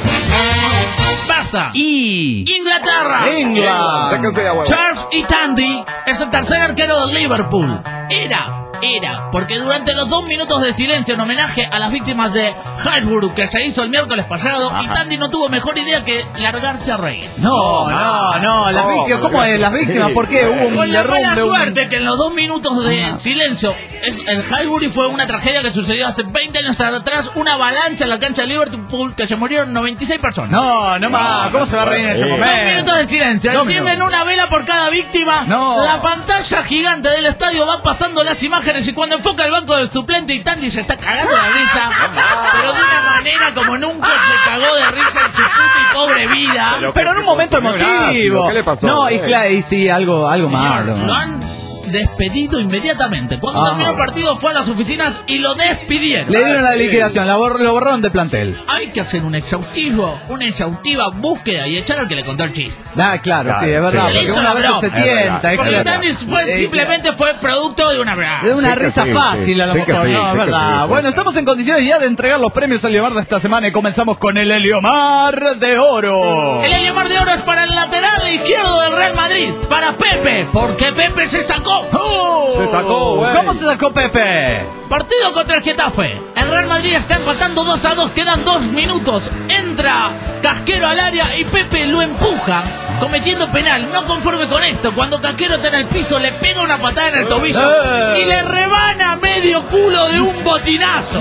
Basta. I. Inglaterra. England. Sé que sí, abuelo. Charles y Tandy es el tercer arquero del Liverpool. Era, era, porque durante los dos minutos de silencio en homenaje a las víctimas de Hillsborough que se hizo el miércoles pasado, y Tandy no tuvo mejor idea que largarse a reír. No, no, no, las No, víctimas, ¿cómo es? Las víctimas, ¿por qué? Hubo un Con la mala derrumbe, un- suerte que en los dos minutos de silencio, es, el Hillsborough fue una tragedia que sucedió hace veinte años atrás, una avalancha en la cancha de Liverpool que se murieron noventa y seis personas. No, no más, ¿cómo se va a reír en ese Eh. Dos momento? minutos de silencio, Dos encienden minutos. una vela por cada víctima. No. La pantalla gigante del estadio va pasando las imágenes y cuando enfoca el banco del suplente y Tandy se está cagando de risa, pero de una manera como nunca se cagó de risa en su puta y pobre vida. Pero- Pero en un momento Consumió emotivo. ácido, ¿qué le pasó? No, y Eh. claro, y sí, algo, algo Señor, malo. lo han despedido inmediatamente. Cuando Ah. terminó el partido fue a las oficinas y lo despidieron. Le dieron la liquidación, la bor- lo borraron de plantel. Hay que hacer un exhaustivo, una exhaustiva búsqueda y echar al que le contó el chiste. Ah, claro, Claro, sí, es verdad, sí. porque Le hizo una la vez broma. se Es verdad. tienta. es Porque claro. Tandy fue, Eh, simplemente fue producto de una broma. De una Sí que risa sí, fácil sí. a lo Sí que mejor, sí, no, es sí que verdad. sí. Bueno, estamos en condiciones ya de entregar los premios al Heliomar de esta semana y comenzamos con el Heliomar de Oro. El Heliomar de Oro es para el lateral izquierdo del Real Madrid, para Pepe, porque Pepe se sacó. ¡Oh! Se sacó, güey. ¿Cómo se sacó Pepe? Partido contra el Getafe. El Real Madrid está empatando dos a dos, quedan dos minutos. Entra Casquero al área y Pepe lo empuja, cometiendo penal. No conforme con esto, cuando Casquero está en el piso, le pega una patada en el tobillo Eh. y le rebana medio culo de un botinazo.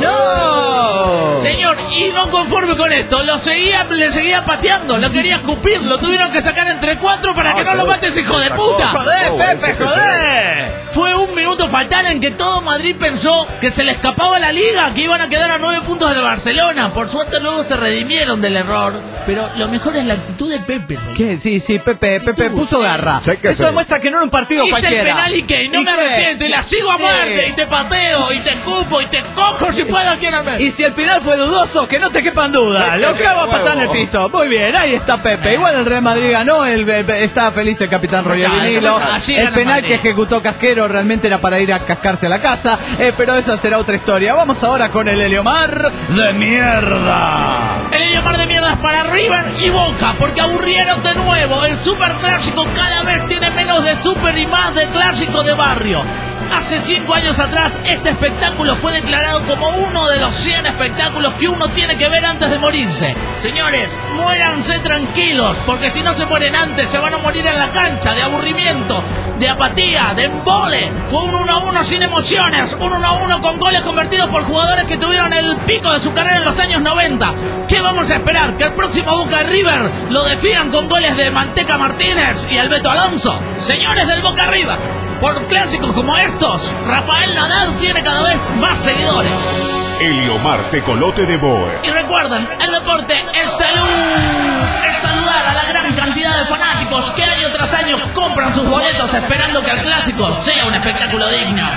¡No! Señor, y no conforme con esto, lo seguía, le seguía pateando, lo quería escupir, lo tuvieron que sacar entre cuatro para que no lo mates, hijo de puta. ¡Joder, Oh, Pepe, ese que joder! Fue un minuto fatal en que todo Madrid pensó que se le escapaba la liga, que iban a quedar a nueve puntos del Barcelona. Por suerte luego se redimieron del error. Pero lo mejor es la actitud de Pepe. ¿Qué? Sí, sí, Pepe, Pepe puso garra. Sé que Eso sí. demuestra que no era un partido Hice cualquiera. el penal y que y no ¿Y me qué? arrepiento y la sigo a Sí. muerte y te pateo y te escupo y te cojo si puedo aquí en el medio. Y si el penal fue dudoso, que no te quepan dudas. Sí, Lo sí, clava a huevo. patar en el piso. Muy bien, ahí está Pepe. Igual el Real Madrid ganó. El, el- está feliz el capitán Roger Claro, Vinilo. allí El gana penal Madrid. que ejecutó Casquero realmente era para ir a cascarse a la casa. eh, pero esa será otra historia. Vamos ahora con el Heliomar de mierda. El Heliomar mar de mierdas para River y Boca, porque aburrieron de nuevo. El superclásico cada vez tiene menos de super y más de clásico de barrio. Hace cinco años atrás, este espectáculo fue declarado como uno de los cien espectáculos que uno tiene que ver antes de morirse. Señores, muéranse tranquilos, porque si no se mueren antes, se van a morir en la cancha, de aburrimiento, de apatía, de embole. Fue un uno a uno sin emociones, un uno a uno con goles convertidos por jugadores que tuvieron el pico de su carrera en los años noventa. ¿Qué vamos a esperar? ¿Que el próximo Boca River lo definan con goles de Manteca Martínez y Alberto Alonso? Señores del Boca River, por clásicos como estos, Rafael Nadal tiene cada vez más seguidores. Eliomar Tecolote de Boer. Y recuerden, el deporte es salud. Es saludar a la gran cantidad de fanáticos que año tras año compran sus boletos esperando que el clásico sea un espectáculo digno.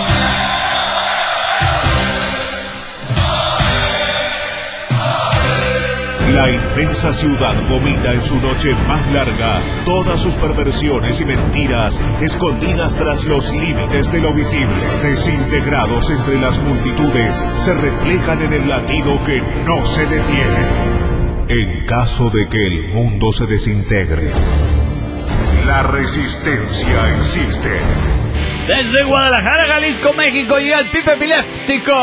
La inmensa ciudad vomita en su noche más larga todas sus perversiones y mentiras escondidas tras los límites de lo visible. Desintegrados entre las multitudes, se reflejan en el latido que no se detiene. En caso de que el mundo se desintegre, la resistencia existe. Desde Guadalajara, Jalisco, México, llega el Pipe Epiléptico.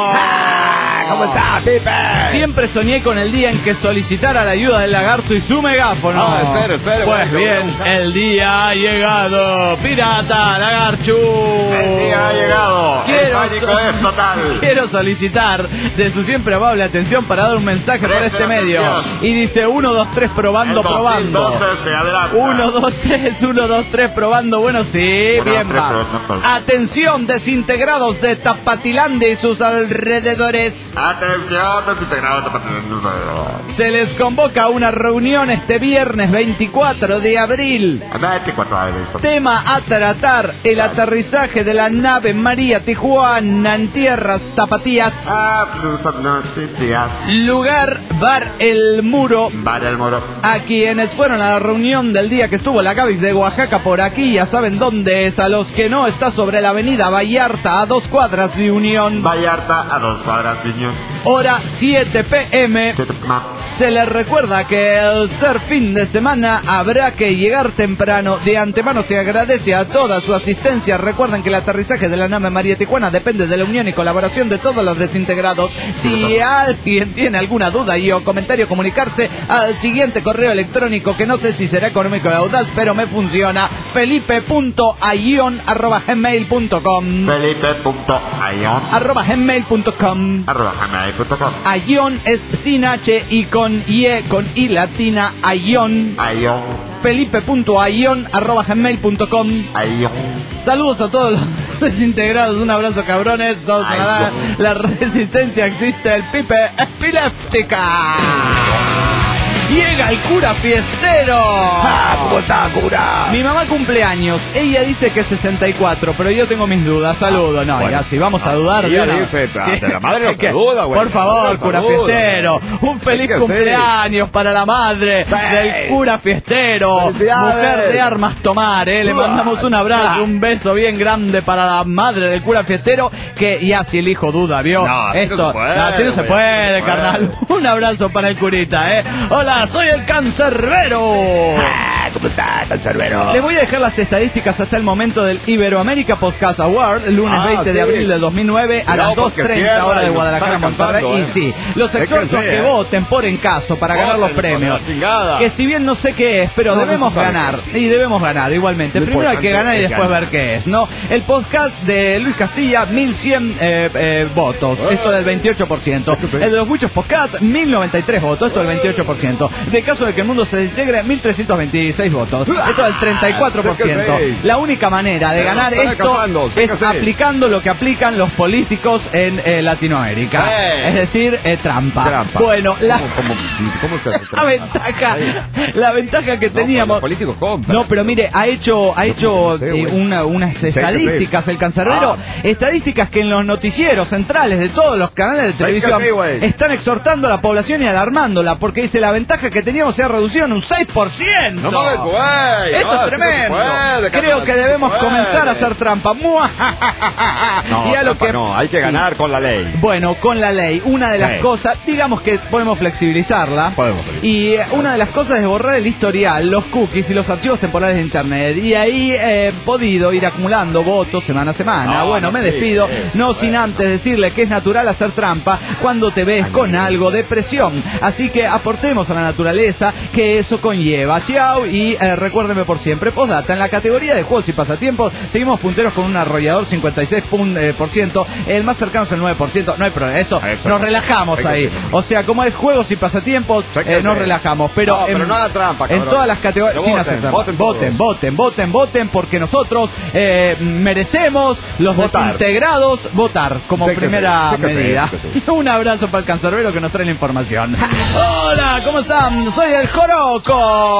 ¿Cómo está, Pipe? Siempre soñé con el día en que solicitara la ayuda del lagarto y su megáfono. No, espere, espere. Pues bueno, bien, el día ha llegado. Pirata, lagarchu. El día ha llegado. Quiero El pánico so- es total. Quiero solicitar de su siempre amable atención para dar un mensaje por este Preste medio. atención. Y dice uno, dos, tres, probando, El probando. dos mil doce se adelanta. uno, dos, tres, uno, dos, tres, probando. Bueno, sí, Uno, bien tres, va. probando. Atención, desintegrados de Tapatilandia y sus alrededores. Atención, desintegrados. Se les convoca a una reunión este viernes veinticuatro de abril. veinticuatro años. Tema a tratar: el aterrizaje de la nave María Tijuana en tierras tapatías. Ah, son noticias. Lugar, Bar El Muro. Vale el moro. A quienes fueron a la reunión del día que estuvo la Gavis de Oaxaca por aquí, ya saben dónde es. A los que no, está sobre la avenida Vallarta, a dos cuadras de Unión. Vallarta a dos cuadras de Unión. Hora siete pe eme. Siete, ma. Se les recuerda que al ser fin de semana habrá que llegar temprano. De antemano se agradece a toda su asistencia. Recuerden que el aterrizaje de la nave María Tijuana depende de la unión y colaboración de todos los desintegrados. Si alguien tiene alguna duda y o comentario, comunicarse al siguiente correo electrónico, que no sé si será económico o audaz, pero me funciona: felipe punto ayon arroba gmail punto com. Felipe punto ayon arroba gmail punto com. arroba gmail punto com. Ayon es sin H y con I, con I latina, Ayon. Ayon. felipe punto ayon arroba gmail punto com. Ayon. Saludos a todos los desintegrados, un abrazo, cabrones. Todos Ay, para no. la resistencia existe, el Pipe Epiléptica. Llega el cura fiestero. Ah, ¿cómo está, cura? Mi mamá cumple años, ella dice que sesenta y cuatro, pero yo tengo mis dudas. Saludo, no, bueno. ya si vamos a dudar. Ella de una- dice, Sí. de la madre no Es que, saluda, güey. por favor, No cura saluda. fiestero, un feliz que sí. cumpleaños para la madre Sí. del cura fiestero, Felicidades. mujer de armas tomar, eh. Le Uah. mandamos un abrazo, un beso bien grande para la madre del cura fiestero, que ya si el hijo duda, vio, No, así esto, no se puede, no, así no se güey, puede, no se carnal. Un abrazo para el curita, eh. Hola, soy el cancerbero. Ah, ¿cómo está, cancerbero? Les voy a dejar las estadísticas hasta el momento del Iberoamérica Podcast Award, el lunes Ah, veinte de sí. abril de dos mil nueve a Cuidado, las dos porque treinta cierra hora y de nos Guadalajara, están Monterrey. alcanzando, Y eh. sí, los Es que exhorto a sí, que eh. voten por encaso para ganar los Voten, premios. por la chingada. Que si bien no sé qué es, pero No, debemos no se sabe. ganar. Y debemos ganar igualmente. Lo Primero hay que importante ganar y es después ganar. ver qué es, ¿no? El podcast de Luis Castilla, mil cien eh, eh, votos. Eh. Esto del veintiocho por ciento. Es que sí. El de los muchos podcasts, mil noventa y tres votos. Esto del veintiocho por ciento. De caso de que el mundo se desintegre, mil trescientos veintiséis votos. Esto del treinta y cuatro por ciento. Sí que sí. La única manera de Pero ganar están esto acabando, sí es que sí. aplicando lo que aplican los políticos en eh, Latinoamérica. Sí. Es decir, eh, trampa. Trampa. Bueno, la, ¿Cómo, cómo, cómo se hace la trampa? ventaja, la ventaja que No, teníamos. los políticos compran. No, pero mire, ha hecho, ha hecho no sé, eh, güey. una- unas Sí, estadísticas sí. el cancerbero, Ah. estadísticas que en los noticieros centrales de todos los canales de que televisión sí, güey. están exhortando a la población y alarmándola, porque dice la ventaja que teníamos se ha reducido en un seis por ciento. No eso, güey. Esto No, es tremendo. sí se puede, Creo sí que se debemos puede. comenzar a hacer trampa. No, y a lo trampa que... no, hay que Sí. ganar con la ley. Bueno, con la ley, una de las Sí. cosas, digamos que podemos flexibilizarla. Podemos. Y eh, una de las cosas es borrar el historial, los cookies y los archivos temporales de internet. Y ahí he podido ir acumulando votos semana a semana. No, bueno, no me sí, despido, eso, no bueno. sin antes decirle que es natural hacer trampa cuando te ves con algo de presión. Así que aportemos a la naturaleza que eso conlleva. Chao y eh, recuérdeme por siempre, postdata, en la categoría de juegos y pasatiempos seguimos punteros con un arrollador cincuenta y seis por ciento, el más cercano es el nueve por ciento, no hay problema, eso, Eso nos no. relajamos Eso ahí. sí. O sea, como es juegos y pasatiempos, Sé que eh, nos sí. relajamos. Pero, No, pero en, no haga trampa, en cabrón. todas las categorías, Pero sin voten, hacer trampa. voten voten, todos. voten, voten, voten, porque nosotros eh, merecemos los Votar. desintegrados votar como Sé que primera sí, sé que sí, medida. sé que sí. Un abrazo para el cancerbero que nos trae la información. Hola, ¿cómo están? Soy el Joroco.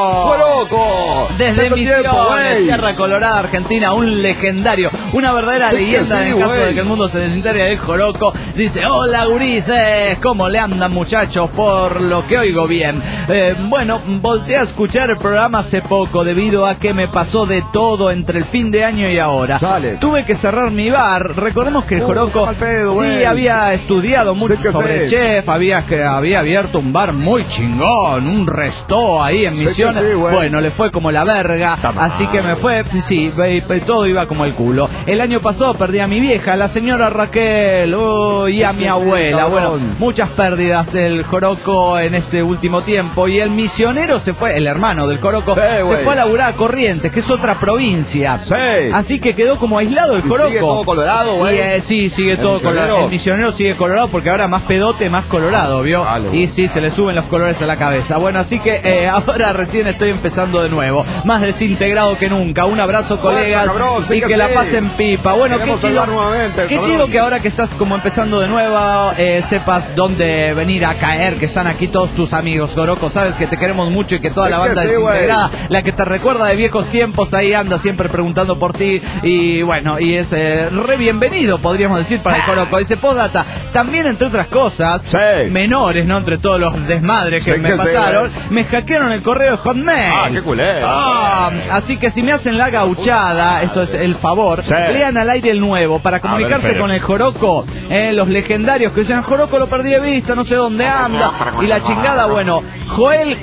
¡Joroco! Desde Tanto Misiones, tiempo, güey. Tierra Colorada, Argentina, un legendario, una verdadera Sí que leyenda sí, en el caso güey. de que el mundo se desintegre. El Joroco dice: hola gurises, ¿cómo le andan muchachos? Por lo que oigo bien. Eh, bueno, volteé a escuchar el programa hace poco debido a que me pasó de todo entre el fin de año y ahora. Chale. Tuve que cerrar mi bar. Recordemos que el Uh, Joroco qué mal pedo, sí güey. había estudiado mucho Sé que sobre sé. chef, había, que había abierto un bar muy chingón, un restó ahí en Sé que Misiones. sí, güey. Bueno, le fue como la verga, Está mal. así que me fue, sí, ve- ve- todo iba como el culo. El año pasado perdí a mi vieja, la señora Raquel, oh, y Sí a que mi sí, abuela. cabrón. Bueno, muchas pérdidas el Joroco en este último tiempo. Y el misionero se fue, el hermano del Joroco, Sí, se güey. fue a laburar a Corrientes, que es otra provincia. Sí. Así que quedó como aislado el ¿Y Joroco. sigue todo colorado, güey? Y, eh, sí, sigue ¿El todo colorado. misionero? El misionero sigue colorado porque ahora más pedote, más colorado, ¿vio? Vale, Y güey. sí, se le suben los colores a la cabeza. Bueno, así que eh, ahora recién estoy empezando de nuevo. Más desintegrado que nunca. Un abrazo, Bueno, colegas. cabrón, sí y que que la sí. pasen pipa. Bueno, qué Queremos chido. saludar nuevamente, Qué cabrón. chido que ahora que estás como empezando de nuevo, eh, sepas dónde venir a caer, que están aquí todos tus amigos, Joroco. Sabes que te queremos mucho y que toda Sí la que banda sí, desintegrada, güey. la que te recuerda de viejos tiempos, ahí anda siempre preguntando por ti. Y bueno, y es eh, re bienvenido, podríamos decir, para el Joroco. Dice postdata, también entre otras cosas, Sí. menores, ¿no? Entre todos los desmadres que Sí me que sí, pasaron, güey. me hackearon el correo de Hotmail. Ah, qué culé. Ah, así que si me hacen la gauchada, esto es el favor, Sí. lean al aire el nuevo para comunicarse Fede. con el Joroco, eh, los legendarios que dicen Joroco lo perdí de vista, no sé dónde anda, y la chingada, bueno, Joel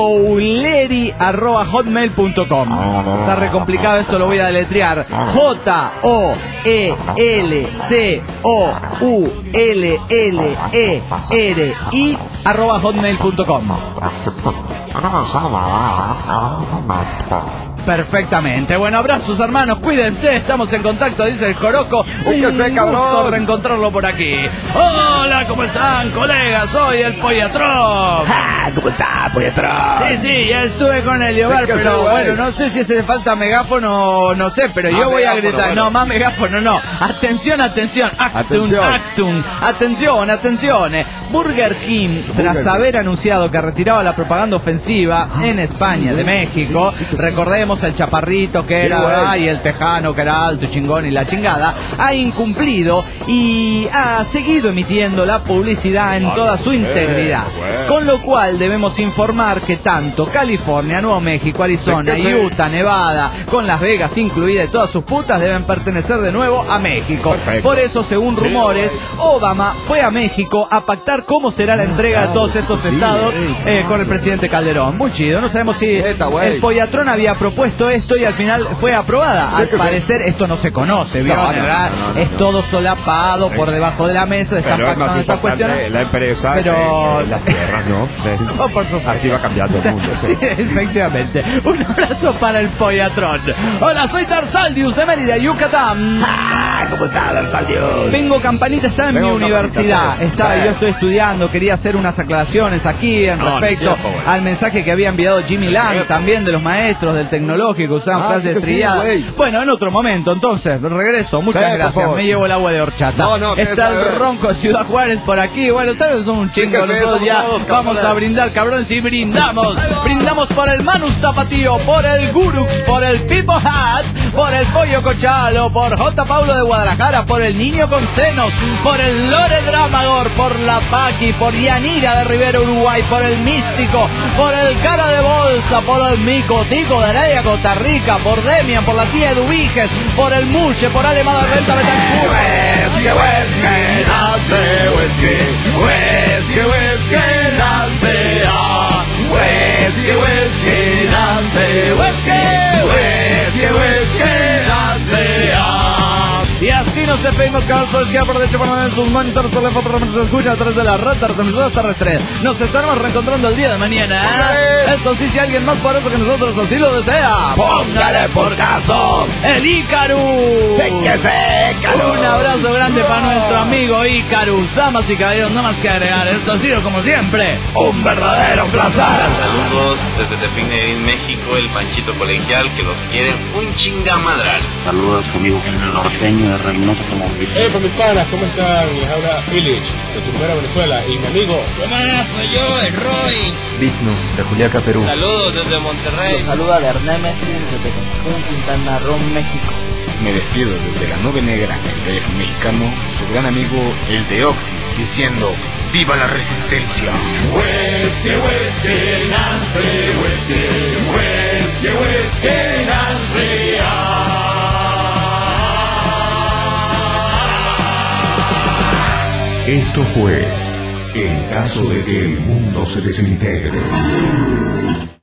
Couleri arroba hotmail punto com. Está re complicado esto, lo voy a deletrear. J O E L C O U L L E R I arroba hotmail punto com. Perfectamente. Bueno, abrazos hermanos, cuídense, estamos en contacto, dice el Joroco. Sí que Un sé, cabrón. gusto reencontrarlo por aquí. Hola, ¿cómo están, colegas? Soy el Pollatrón. ¿Cómo está, Pollatrón? Sí, sí, ya estuve con el Yobar, Sí que pero sí, güey. bueno, no sé si hace falta megáfono, no sé, pero yo Ah, voy a megáfono, gritar. bueno. No, más megáfono no. Atención, atención. Actum, Atención. actum. Atención, atención. Burger King, tras King. haber anunciado que retiraba la propaganda ofensiva en España de México, recordemos el chaparrito que Sí, era, güey. ay, el tejano que era alto, chingón y la chingada, ha incumplido y ha seguido emitiendo la publicidad en toda su integridad. bueno. Con lo cual debemos informar que tanto California, Nuevo México, Arizona, Sí que sí. Utah, Nevada, con Las Vegas incluida y todas sus putas deben pertenecer de nuevo a México. Perfecto. Por eso, según Sí, rumores, Obama fue a México a pactar cómo será la entrega de todos estos estados eh, con el presidente Calderón. Muy chido, no sabemos si Neta, güey. el Pollatrón había propuesto esto y al final fue aprobada. Sí Al que sí. parecer esto no se conoce, ¿vio? No, no, ¿verdad? no, no, no, es no. todo solapado por debajo de la mesa, están Pero es más pactando estas importante cuestiones. la empresa Pero- que las tierras, ¿no? Oh, por supuesto. Así va cambiando el mundo. Sí, efectivamente. Un abrazo para el Pollatrón. Hola, soy Tarsaldius de Mérida, Yucatán. ¿Cómo está, Darsaldios? Vengo Campanita, está en Vengo mi Campanita, universidad. sí. Está, Sí. yo estoy estudiando, quería hacer unas aclaraciones aquí en No, respecto ni tiempo, güey. al mensaje que había enviado Jimmy Lang, Tiempo. también de los maestros del tecnológico, usaban Ah, frases sí que sí, trilladas. güey. Bueno, en otro momento, entonces, regreso. Muchas Sí, por gracias. favor. Me llevo el agua de horchata. No, no, que está eso, el eh. ronco de Ciudad Juárez por aquí. Bueno, tal vez son un Sí chingo. que sí, Nosotros ya somos todos, vamos cabrones. a brindar, cabrón, si brindamos. Brindamos por el Manus Tapatío, por el Gurux, por el Pipo Haas, por el Pollo Cochalo, por J. Paulo de Guadalajara, por el Niño con Senos, por el Lore Dramagor, por la Paqui, por Yanira de Rivera Uruguay, por el Místico, por el Cara de Bolsa, por el Mico Tico de Heredia Costa Rica, por Demian, por la tía Eduviges, por el Muche, por Alemada de Venta Betancur. Whisky, whisky, nace whisky, whisky, whisky, nace ah. Whisky, whisky, nace whisky, whisky, whisky, nace ah. Y así nos despedimos, Carlos, que aprovecho para poner sus monitores, teléfono, para que se escucha a través de la red de terrestres. Nos estaremos reencontrando el día de mañana. ¿eh? Eso sí, si alguien más poderoso que nosotros así lo desea, Póngale por caso el Icarus. Sé que sé, Icarus. Un abrazo grande para nuestro amigo Icarus. Damas y caballeros, no más que agregar. Esto ha sido, como siempre, un verdadero placer. Saludos desde Tepín, México, el Panchito Colegial, que los quiere un chingamadral. Saludos conmigo, el norteño de Reynosa Automóvil. Eh, mis panas, ¿cómo están? Les habla Illich, de Tucumán, Venezuela, y mi amigo. ¿Qué más? Soy yo, el Roy. Vigno, de Juliaca, Perú. Saludos desde Monterrey. Los saluda Bernémesis desde Cancún, Quintana Roo, México. Me despido desde la nube negra, el D F mexicano, su gran amigo, el Deoxys, diciendo ¡viva la resistencia! Whisky, whisky, Nancy, whisky, whisky, whisky, Nancy, ah. Esto fue En caso de que el mundo se desintegre.